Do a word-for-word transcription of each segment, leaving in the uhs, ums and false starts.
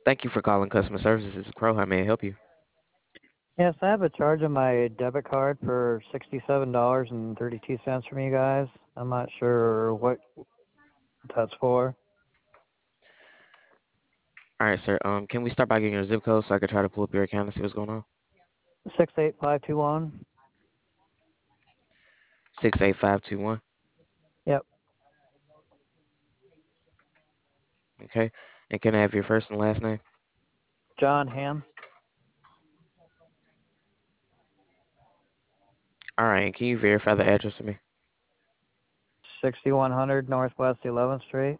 Thank you for calling customer services. This is Crow. How may I help you? Yes, I have a charge on my debit card for sixty-seven dollars and thirty-two cents from you guys. I'm not sure what that's for. All right, sir. Um, can we start by getting your zip code so I can try to pull up your account and see what's going on? Six eight five two one. Six eight five two one. Yep. Okay. And can I have your first and last name? John Ham. All right. And can you verify the address for me? sixty-one hundred Northwest eleventh Street.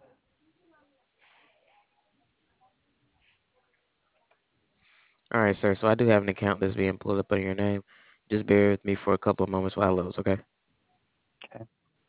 All right, sir. So I do have an account that's being pulled up under your name. Just bear with me for a couple of moments while it loads. Okay. Okay.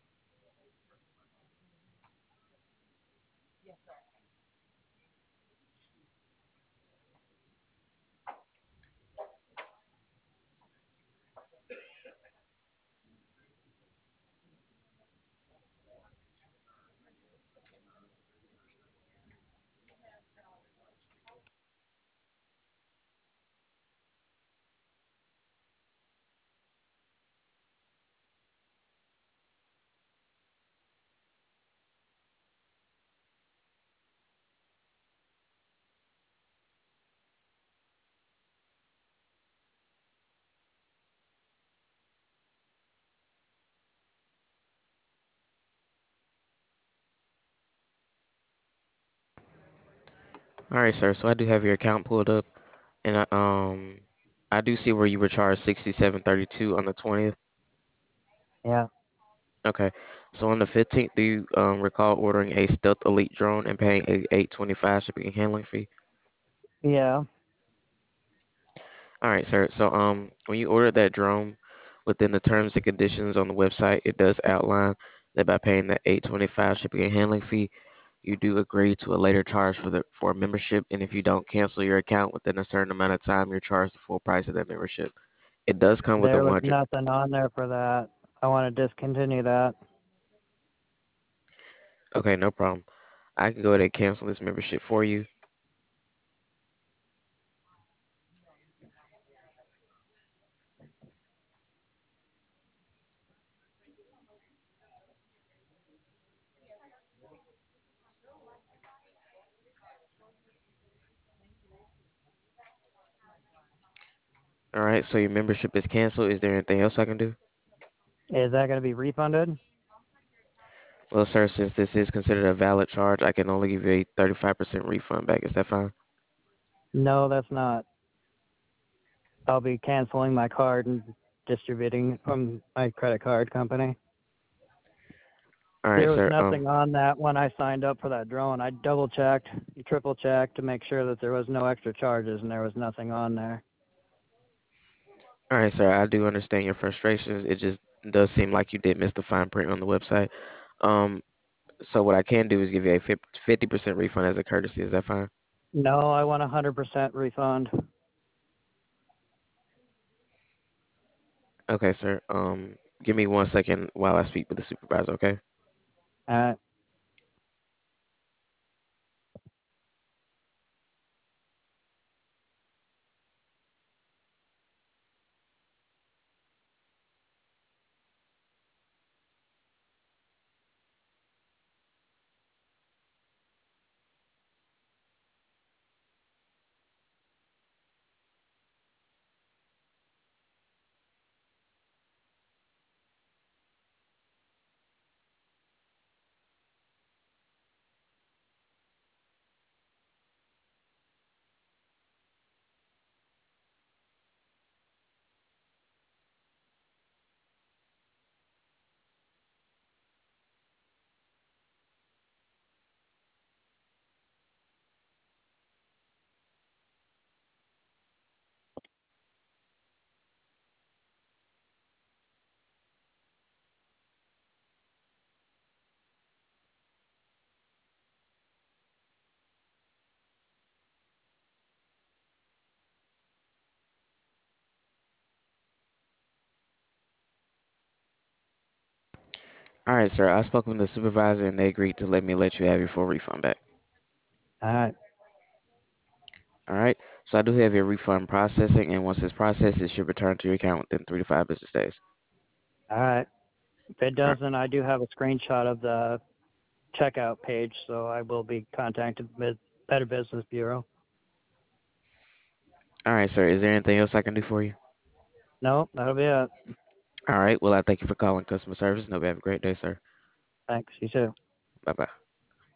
All right, sir. So I do have your account pulled up, and I, um, I do see where you were charged sixty-seven thirty-two on the twentieth. Yeah. Okay. So on the fifteenth, do you um recall ordering a Stealth Elite drone and paying a eight twenty-five shipping and handling fee? Yeah. All right, sir. So, um, when you order that drone, within the terms and conditions on the website, it does outline that by paying the eight twenty-five shipping and handling fee, you do agree to a later charge for the for a membership, and if you don't cancel your account within a certain amount of time, you're charged the full price of that membership. It does come with a There was one hundred. nothing on there for that. I want to discontinue that. Okay, no problem. I can go ahead and cancel this membership for you. All right, so your membership is canceled. Is there anything else I can do? Is that going to be refunded? Well, sir, since this is considered a valid charge, I can only give you a thirty-five percent refund back. Is that fine? No, that's not. I'll be canceling my card and distributing from my credit card company. All right, There was sir. Um, nothing on that when I signed up for that drone. I double checked, triple checked to make sure that there was no extra charges, and there was nothing on there. all right, sir. I do understand your frustrations. It just does seem like you did miss the fine print on the website. Um, so what I can do is give you a fifty percent refund as a courtesy. Is that fine? No, I want a hundred percent refund. Okay, sir. Um, give me one second while I speak with the supervisor. Okay. Uh, All right, sir. I spoke with the supervisor and they agreed to let me let you have your full refund back. all right. All right. So I do have your refund processing, and once it's processed, it should return to your account within three to five business days. All right. If it All right. doesn't, I do have a screenshot of the checkout page, so I will be contacted with Better Business Bureau. All right, sir. Is there anything else I can do for you? No, that'll be it. All right. Well, I thank you for calling customer service. No, have a great day, sir. Thanks. You too. Bye bye.